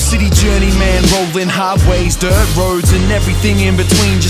City journeyman, rolling highways, dirt roads and everything in between.